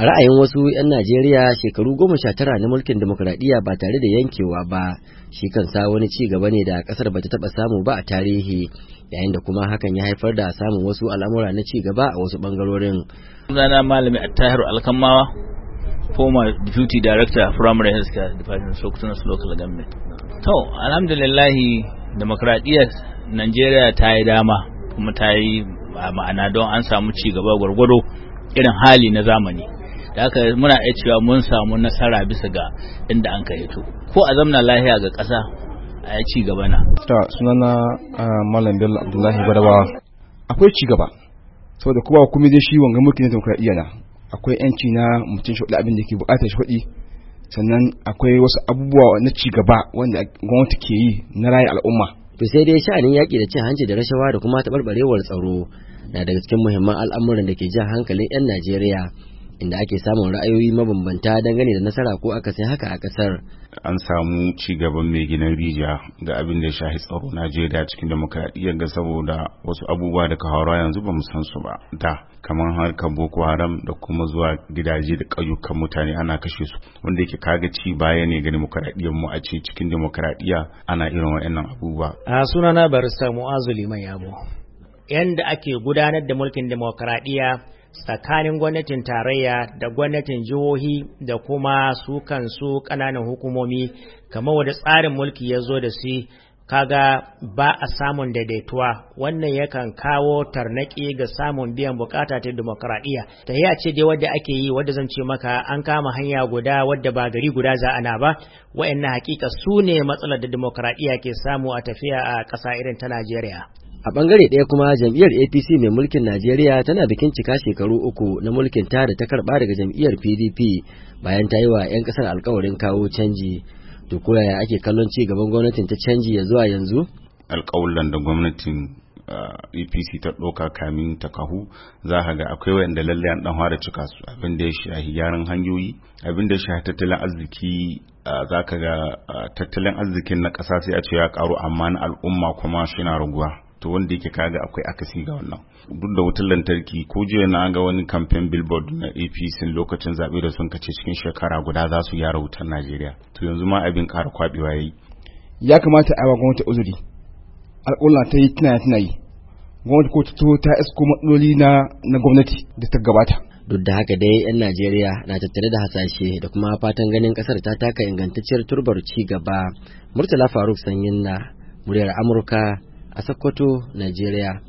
A ra'ayin wasu 'yan Najeriya, shekaru 19 na mulkin demokuraɗiyya ba tare da yankewa ba, shi kansa wani ci gaba ne da ƙasar bata taɓa samu ba a tarihi, yayin da kuma hakan ya haifar da samun wasu al'amura na ci gaba a wasu ɓangarorin. Sunana Malami Attahiru Alkamawa, former Deputy Director Primary Health Care Department, Sokoto Local Government. To, alhamdulillahi, demokuraɗiyyar Najeriya ta yi dama, kuma ta yi ma'ana don an samu ci gaba gwargwado irin hali na zamani. Da haka muna iya cewa mun samu nasara bisa ga inda an ka hito ko a zamna lahiya ga ƙasa a ci gaba na. Sunana Malam Bello Abdullahi Badawa. Akwai ci gaba saboda kowa kuma dai shi wanga mulkin demokradiyya na akwai yanci na mutum shi abin da ke bukatar shi sannan akwai wasu abubuwa na ci gaba wanda gwamnati ke yi na rayu al'umma. To sai dai sha'anin yaƙi da cin hanci da rashawa da kuma taɓarɓarewar tsaro na daga cikin muhimman al'amuran da ke jan hankalin 'yan Najeriya, inda ake samun ra'ayoyi mabambanta dangane da nasara ko akasin haka a kasar. An samu ci gaban mai ginin rijiya ga abin da ya shahi tsaro Najeriya cikin demokradiyyar ga saboda wasu abubuwa da kawo yanzu ba mu san su ba da kamar harkar Boko Haram da kuma zuwa gidaje da ƙauyukan mutane ana kashe su, wanda yake kaga ci baya ne ga demokradiyyar mu a ce cikin demokradiyya ana irin waɗannan abubuwa. A sunana Barista Mu'azu Liman Yabo. Yanda ake gudanar da mulkin demokradiyya tsakanin gwamnatin tarayya da gwamnatin jihohi da kuma su kansu ƙananan hukumomi, kamar wadda tsarin mulki ya zo da su, kaga ba a samun daidaituwa. Wannan yakan kawo tarnaki ga samun biyan bukata ta demokradiyya. Tahiya ce dai wadda ake yi, wadda zan ce maka an kama hanya guda wadda ba gari guda za ana ba. Wa'annan hakika su ne matsalar da demokradiyya ke samu a tafiya a ƙasa irin ta Najeriya. A bangare ɗaya kuma jam'iyyar APC mai mulkin Najeriya tana bikin cika shekaru 3 na mulkin ta da ta karɓa daga jam'iyyar PDP bayan ta yi wa 'yan ƙasar alkawarin kawo canji. To ko yaya ake kallon ci gaban gwamnatin ta canji ya zuwa yanzu? Alƙawuran da gwamnatin APC ta ɗauka kamin ta kahu, za ka ga akwai wanda lalle an ɗan fara cika su, abin da ya shahi gyaran hanyoyi, abin da ya shahi tattalin arziki. Za ka ga tattalin arzikin na ƙasa sai a ce ya ƙaru, amma na al'umma kuma shi na raguwa. To wanda yake kaga akwai akasi ga wannan. Duk da wutar lantarki, ko jiya na ga wani campaign billboard na APC lokacin zaɓe da sun kace cikin shekara guda za su gyara wutar Najeriya. To yanzu ma abin ƙara kwaɓewa yayi. Ya kamata a yi wa gwamnati uzuri. Al'umma ta yi tana yi. Gwamnati ko ta isko matsaloli na gwamnati da ta gabata. Duk da haka dai 'yan Najeriya na tattare da hasashe da kuma fatan ganin ƙasar ta taka ingantacciyar turbar ci gaba. Murtala Faruk Sanyin na muryar Amurka a Sokoto, Najeriya.